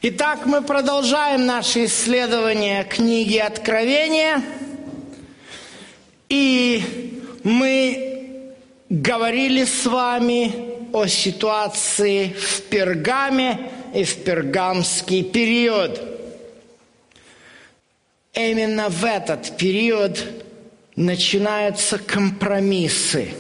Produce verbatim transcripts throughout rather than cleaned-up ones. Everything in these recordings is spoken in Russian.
Итак, мы продолжаем наше исследование книги Откровения. И мы говорили с вами о ситуации в Пергаме и в пергамский период. Именно в этот период начинаются компромиссы.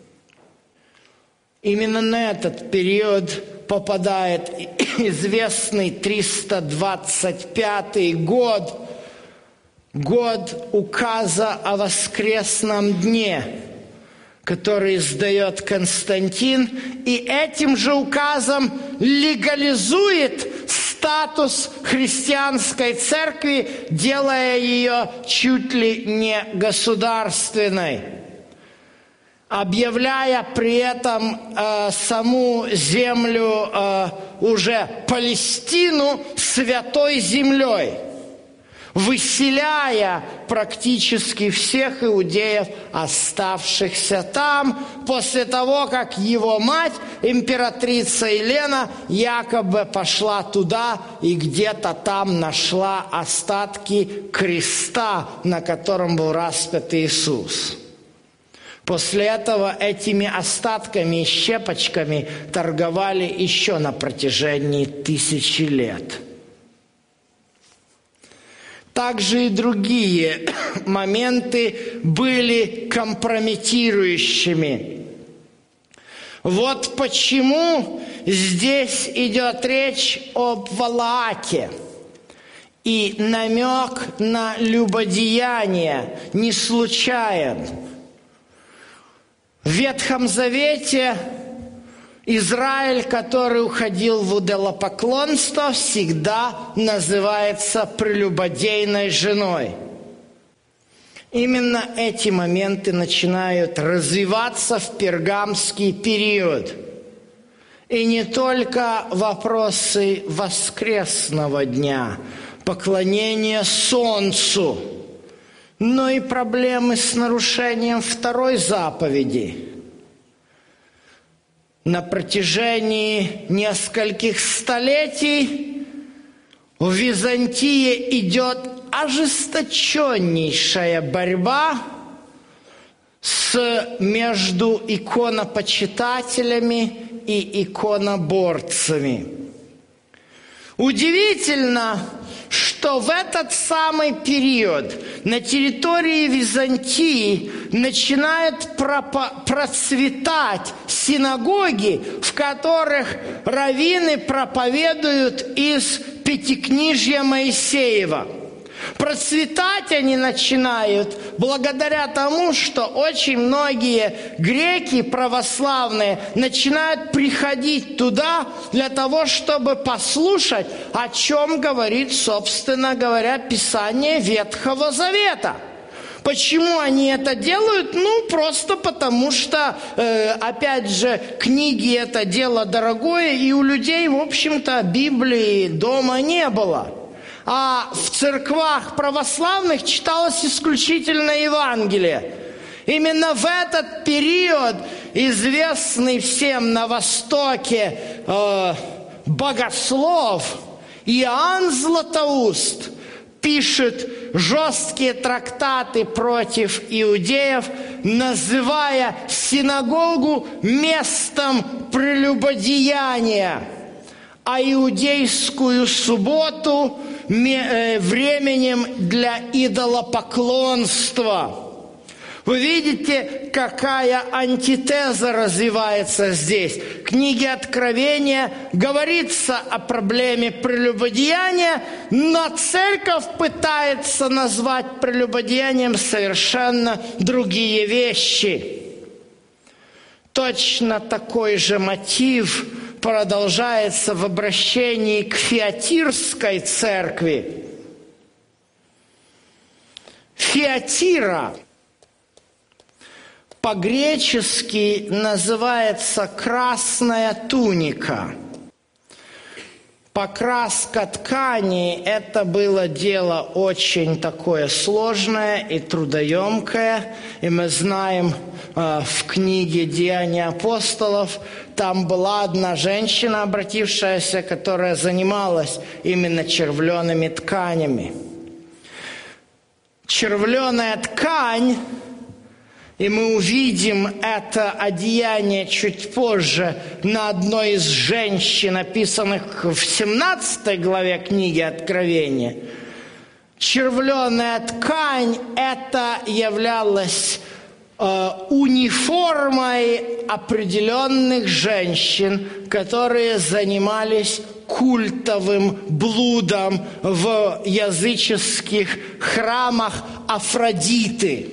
Именно на этот период попадает известный триста двадцать пятый год, год указа о воскресном дне, который издает Константин, и этим же указом легализует статус христианской церкви, делая ее чуть ли не государственной, объявляя при этом э, саму землю, э, уже Палестину, святой землей, выселяя практически всех иудеев, оставшихся там, после того, как его мать, императрица Елена, якобы пошла туда и где-то там нашла остатки креста, на котором был распят Иисус. После этого этими остатками и щепочками торговали еще на протяжении тысячи лет. Также и другие моменты были компрометирующими. Вот почему здесь идет речь об Валааке. И намек на любодеяние не случайен. В Ветхом Завете Израиль, который уходил в идолопоклонство, всегда называется прелюбодейной женой. Именно эти моменты начинают развиваться в пергамский период. И не только вопросы воскресного дня, поклонения солнцу, но и проблемы с нарушением второй заповеди. На протяжении нескольких столетий в Византии идет ожесточеннейшая борьба с, между иконопочитателями и иконоборцами. Удивительно, что в этот самый период на территории Византии начинают процветать синагоги, в которых раввины проповедуют из Пятикнижья Моисеева. Процветать они начинают благодаря тому, что очень многие греки православные начинают приходить туда для того, чтобы послушать, о чем говорит, собственно говоря, Писание Ветхого Завета. Почему они это делают? Ну, просто потому что, э, опять же, книги – это дело дорогое, и у людей, в общем-то, Библии дома не было. А в церквах православных читалось исключительно Евангелие. Именно в этот период известный всем на Востоке э, богослов Иоанн Златоуст пишет жесткие трактаты против иудеев, называя синагогу местом прелюбодеяния, а иудейскую субботу временем для идолопоклонства. Вы видите, какая антитеза развивается здесь. В книге Откровения говорится о проблеме прелюбодеяния, но церковь пытается назвать прелюбодеянием совершенно другие вещи. Точно такой же мотив продолжается в обращении к Фиатирской церкви. Фиатира по-гречески называется «красная туника». Покраска ткани – это было дело очень такое сложное и трудоемкое. И мы знаем э, в книге «Деяния апостолов», там была одна женщина, обратившаяся, которая занималась именно червленными тканями. Червленая ткань, и мы увидим это одеяние чуть позже на одной из женщин, описанных в семнадцатой главе книги Откровения. Червленая ткань – это являлась э, униформой определенных женщин, которые занимались культовым блудом в языческих храмах Афродиты.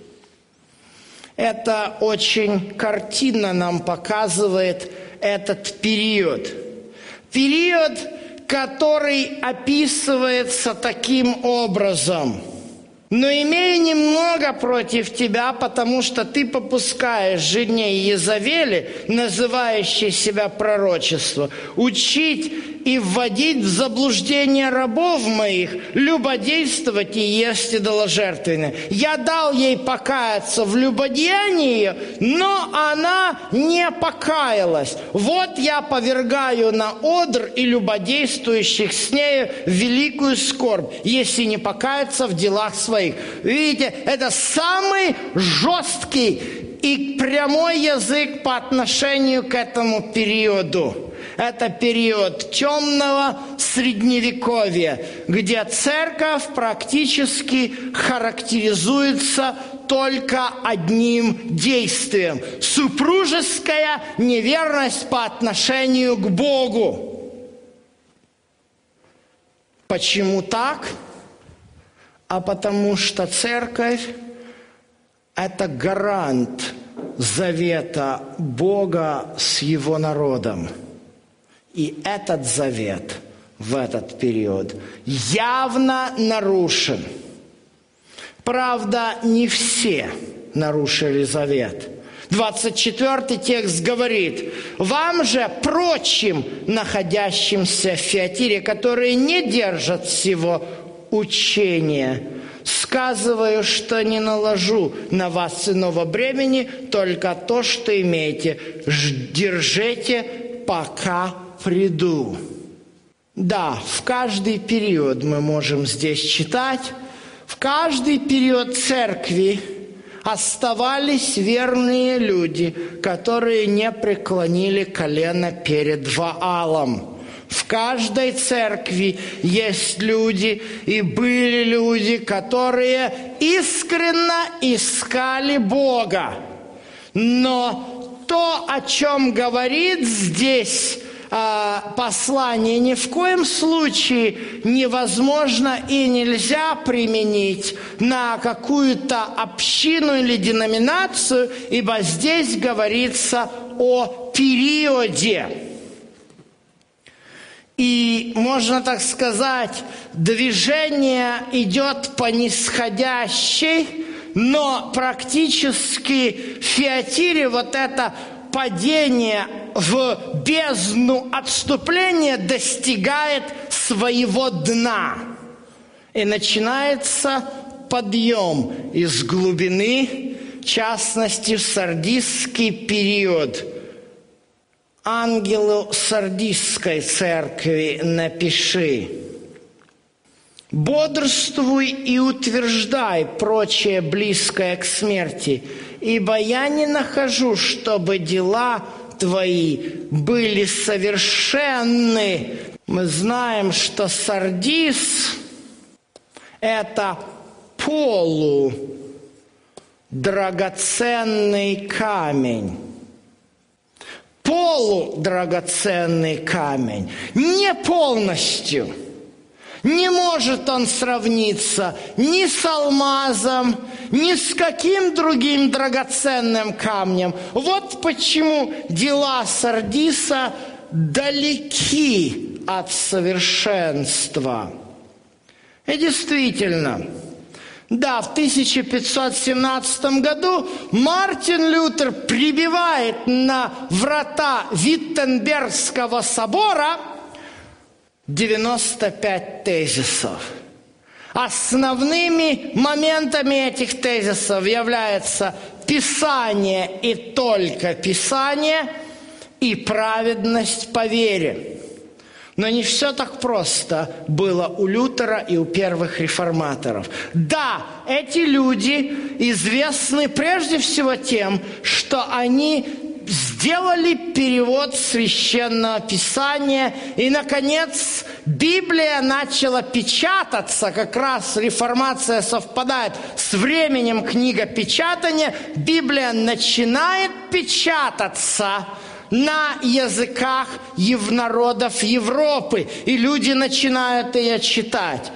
Это очень картинно нам показывает этот период. Период, который описывается таким образом. «Но имею немного против тебя, потому что ты попускаешь жене Иезавели, называющей себя пророчество, учить и вводить в заблуждение рабов моих, любодействовать и есть идоложертвенное. Я дал ей покаяться в любодеянии, но она не покаялась. Вот я повергаю на одр и любодействующих с нею великую скорбь, если не покаяться в делах своих». Видите, это самый жесткий и прямой язык по отношению к этому периоду. Это период темного средневековья, где церковь практически характеризуется только одним действием – супружеская неверность по отношению к Богу. Почему так? А потому что церковь – это гарант завета Бога с Его народом. И этот завет в этот период явно нарушен. Правда, не все нарушили завет. двадцать четвёртый текст говорит: «Вам же, прочим, находящимся в Фиатире, которые не держат сего учения, сказываю, что не наложу на вас иного бремени, только то, что имеете. Держите, пока приду». Да, в каждый период мы можем здесь читать, в каждый период церкви оставались верные люди, которые не преклонили колено перед Ваалом. В каждой церкви есть люди, и были люди, которые искренне искали Бога. Но то, о чем говорит здесь э, послание, ни в коем случае невозможно и нельзя применить на какую-то общину или деноминацию, ибо здесь говорится о периоде. И, можно так сказать, движение идет по нисходящей, но практически в Фиатире вот это падение в бездну отступления достигает своего дна. И начинается подъем из глубины, в частности, в сардистский период. Ангелу сардистской церкви напиши: «Бодрствуй и утверждай прочее близкое к смерти, ибо я не нахожу, чтобы дела твои были совершенны». Мы знаем, что сардис – это полудрагоценный камень. Полудрагоценный камень, не полностью. Не может он сравниться ни с алмазом, ни с каким другим драгоценным камнем. Вот почему дела сардиса далеки от совершенства. И действительно, да, в тысяча пятьсот семнадцатом году Мартин Лютер прибивает на врата Виттенбергского собора девяносто пять тезисов. Основными моментами этих тезисов являются Писание и только Писание и праведность по вере. Но не все так просто было у Лютера и у первых реформаторов. Да, эти люди известны прежде всего тем, что они сделали перевод Священного Писания, и, наконец, Библия начала печататься, как раз реформация совпадает с временем книгопечатания, Библия начинает печататься на языках народов Европы, и люди начинают ее читать.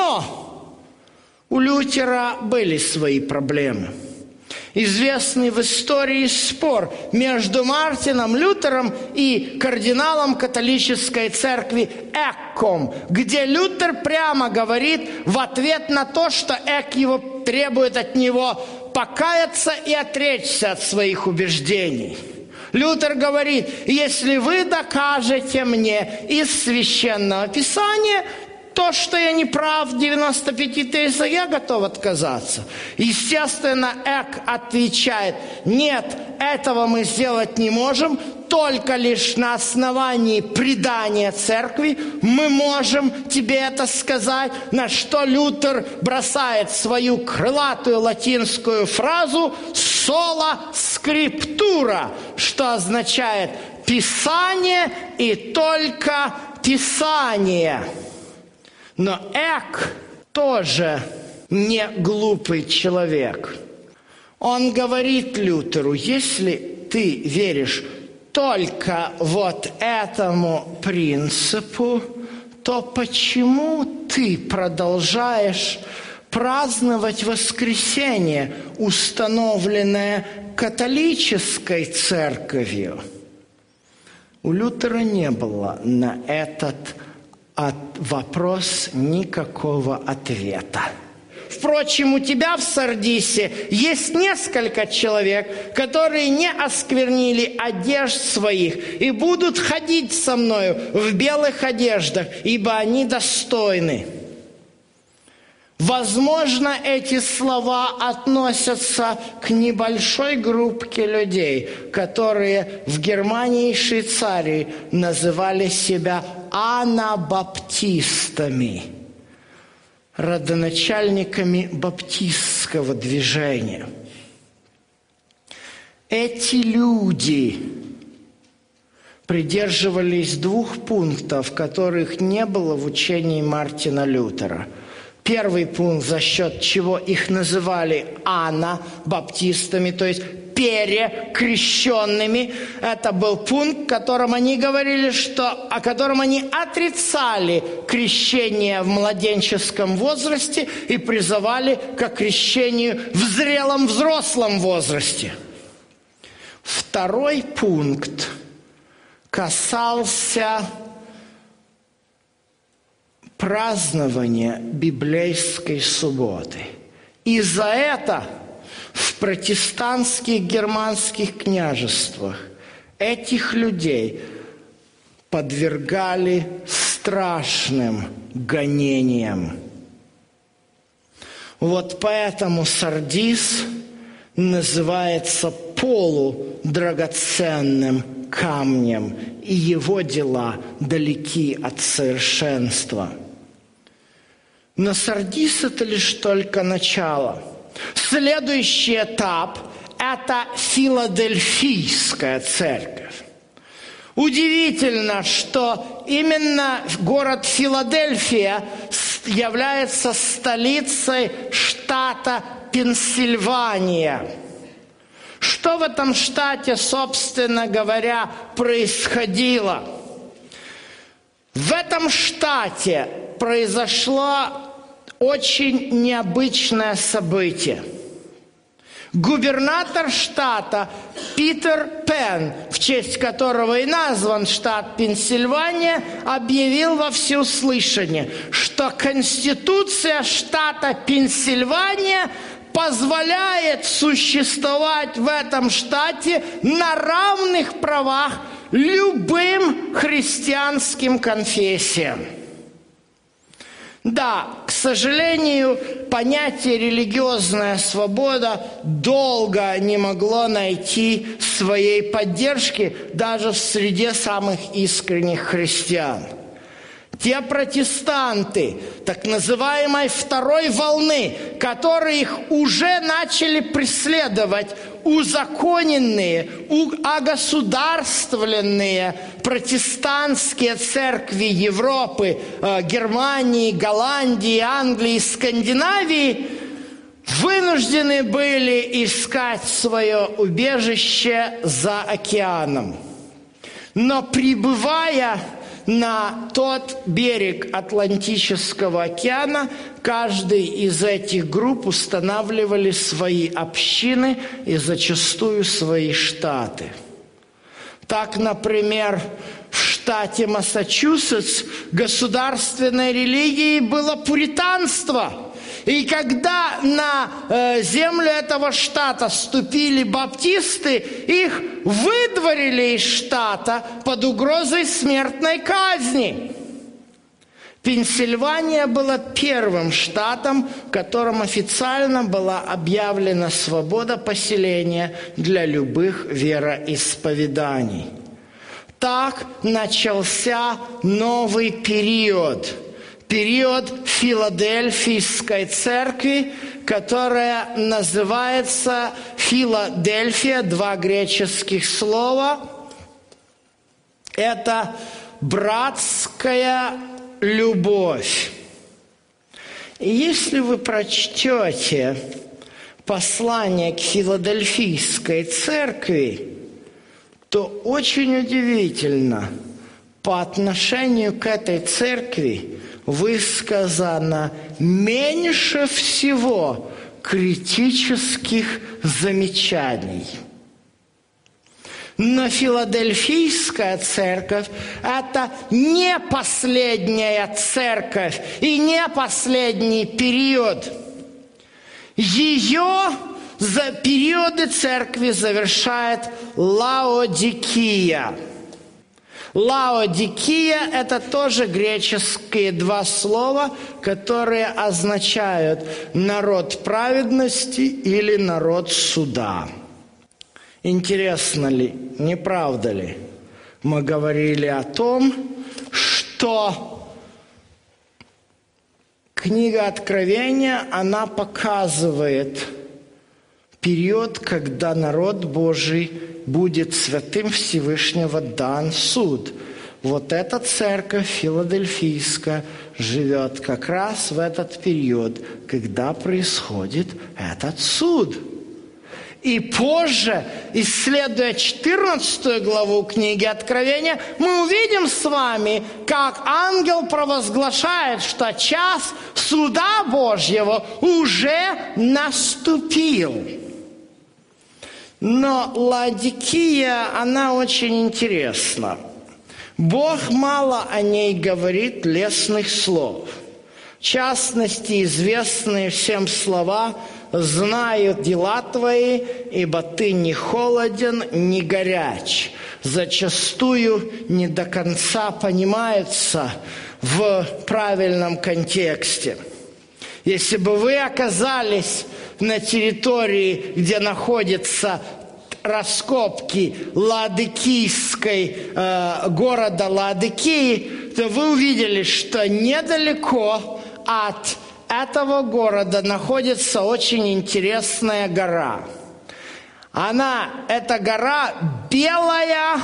Но у Лютера были свои проблемы. Известный в истории спор между Мартином Лютером и кардиналом католической церкви Экком, где Лютер прямо говорит в ответ на то, что Эк его требует от него покаяться и отречься от своих убеждений. Лютер говорит: если вы докажете мне из Священного Писания то, что я не прав в девяноста пяти тезисах, я готов отказаться. Естественно, Эк отвечает: нет, этого мы сделать не можем, только лишь на основании предания церкви мы можем тебе это сказать, на что Лютер бросает свою крылатую латинскую фразу «sola scriptura», что означает «Писание и только Писание». Но Эк тоже не глупый человек. Он говорит Лютеру: если ты веришь только вот этому принципу, то почему ты продолжаешь праздновать воскресенье, установленное католической церковью? У Лютера не было на этот от вопрос никакого ответа. Впрочем, у тебя в Сардисе есть несколько человек, которые не осквернили одежд своих и будут ходить со мною в белых одеждах, ибо они достойны. Возможно, эти слова относятся к небольшой группке людей, которые в Германии и Швейцарии называли себя анабаптистами, родоначальниками баптистского движения. Эти люди придерживались двух пунктов, которых не было в учении Мартина Лютера. Первый пункт, за счет чего их называли анабаптистами, то есть перекрещенными, это был пункт, в котором они говорили, что, о котором они отрицали крещение в младенческом возрасте и призывали к крещению в зрелом взрослом возрасте. Второй пункт касался празднования библейской субботы. И за это в протестантских германских княжествах этих людей подвергали страшным гонениям. Вот поэтому Сардис называется полудрагоценным камнем, и его дела далеки от совершенства. Но Сардис – это лишь только начало. Следующий этап – это Филадельфийская церковь. Удивительно, что именно город Филадельфия является столицей штата Пенсильвания. Что в этом штате, собственно говоря, происходило? В этом штате произошло очень необычное событие. Губернатор штата Питер Пен, в честь которого и назван штат Пенсильвания, объявил во всеуслышание, что Конституция штата Пенсильвания позволяет существовать в этом штате на равных правах любым христианским конфессиям. Да, к сожалению, понятие «религиозная свобода» долго не могло найти своей поддержки даже в среде самых искренних христиан. Те протестанты, так называемой второй волны, которые их уже начали преследовать, узаконенные, огосударствленные протестантские церкви Европы, Германии, Голландии, Англии, Скандинавии, вынуждены были искать свое убежище за океаном. Но прибывая на тот берег Атлантического океана, каждый из этих групп устанавливали свои общины и зачастую свои штаты. Так, например, в штате Массачусетс государственной религией было пуританство. И когда на э, землю этого штата вступили баптисты, их выдворили из штата под угрозой смертной казни. Пенсильвания была первым штатом, в котором официально была объявлена свобода поселения для любых вероисповеданий. Так начался новый период. Период Филадельфийской церкви, которая называется Филадельфия, два греческих слова. Это братская любовь. И если вы прочтете послание к Филадельфийской церкви, то очень удивительно, по отношению к этой церкви высказано меньше всего критических замечаний. Но Филадельфийская церковь – это не последняя церковь и не последний период. Ее за периоды церкви завершает Лаодикия. Лаодикия – это тоже греческие два слова, которые означают «народ праведности» или «народ суда». Интересно ли, не правда ли? Мы говорили о том, что книга Откровения, она показывает период, когда народ Божий будет святым Всевышнего дан суд. Вот эта церковь филадельфийская живет как раз в этот период, когда происходит этот суд. И позже, исследуя четырнадцатую главу книги Откровения, мы увидим с вами, как ангел провозглашает, что час суда Божьего уже наступил. Но Лаодикия, она очень интересна. Бог мало о ней говорит лестных слов. В частности, известные всем слова «Знаю дела твои, ибо ты не холоден, не горяч». Зачастую не до конца понимаются в правильном контексте. Если бы вы оказались на территории, где находятся раскопки Ладыкийской, э, города Ладыкии, то вы увидели, что недалеко от этого города находится очень интересная гора. Она, эта гора белая,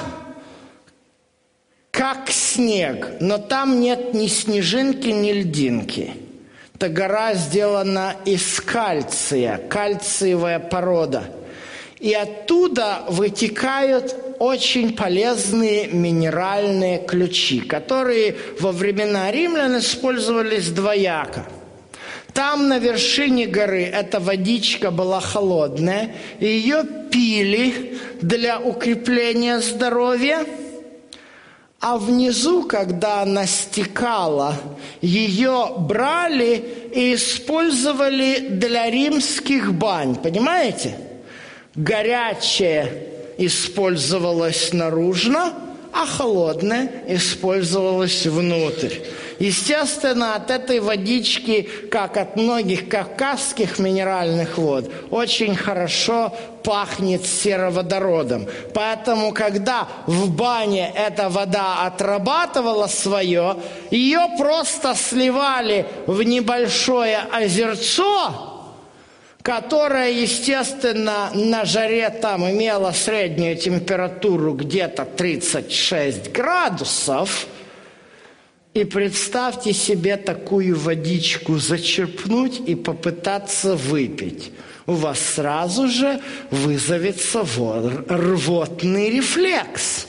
как снег, но там нет ни снежинки, ни льдинки. Эта гора сделана из кальция, кальциевая порода. И оттуда вытекают очень полезные минеральные ключи, которые во времена римлян использовались двояко. Там на вершине горы эта водичка была холодная, и ее пили для укрепления здоровья. А внизу, когда она стекала, ее брали и использовали для римских бань. Понимаете? Горячее использовалось наружно, а холодная использовалась внутрь. Естественно, от этой водички, как от многих кавказских минеральных вод, очень хорошо пахнет сероводородом. Поэтому, когда в бане эта вода отрабатывала свое, ее просто сливали в небольшое озерцо, которая, естественно, на жаре там имела среднюю температуру где-то тридцать шесть градусов. И представьте себе такую водичку зачерпнуть и попытаться выпить. У вас сразу же вызовется рвотный рефлекс.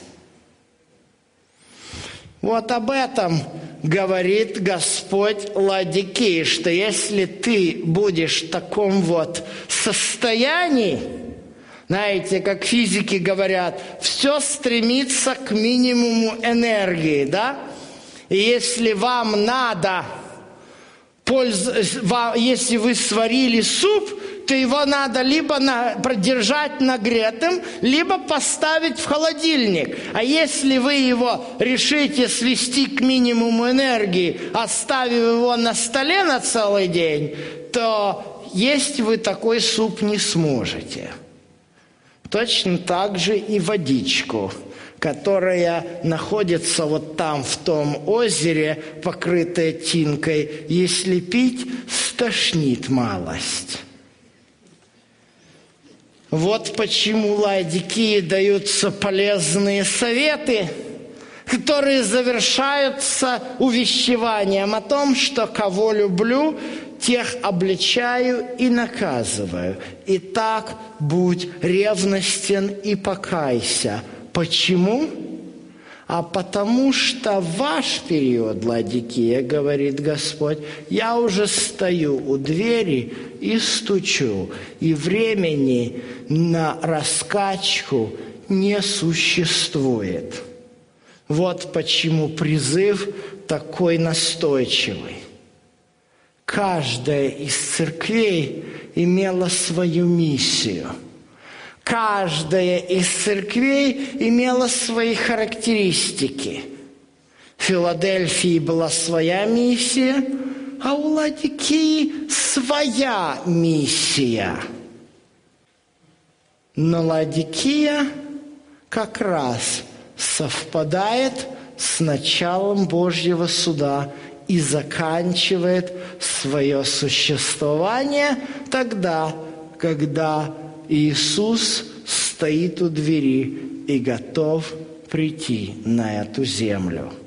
Вот об этом говорит Господь Ладикии, что если ты будешь в таком вот состоянии, знаете, как физики говорят, все стремится к минимуму энергии, да? И если вам надо, если вы сварили суп, то его надо либо на, продержать нагретым, либо поставить в холодильник. А если вы его решите свести к минимуму энергии, оставив его на столе на целый день, то есть вы такой суп не сможете. Точно так же и водичку, которая находится вот там, в том озере, покрытая тинкой, если пить, стошнит малость. Вот почему Ладикии даются полезные советы, которые завершаются увещеванием о том, что кого люблю, тех обличаю и наказываю. Итак, будь ревностен и покайся. Почему? А потому что в ваш период, Ладикия, говорит Господь, я уже стою у двери и стучу, и времени на раскачку не существует. Вот почему призыв такой настойчивый. Каждая из церквей имела свою миссию. Каждая из церквей имела свои характеристики. В Филадельфии была своя миссия, а у Ладикии своя миссия. Но Ладикия как раз совпадает с началом Божьего суда и заканчивает свое существование тогда, когда Иисус стоит у двери и готов прийти на эту землю.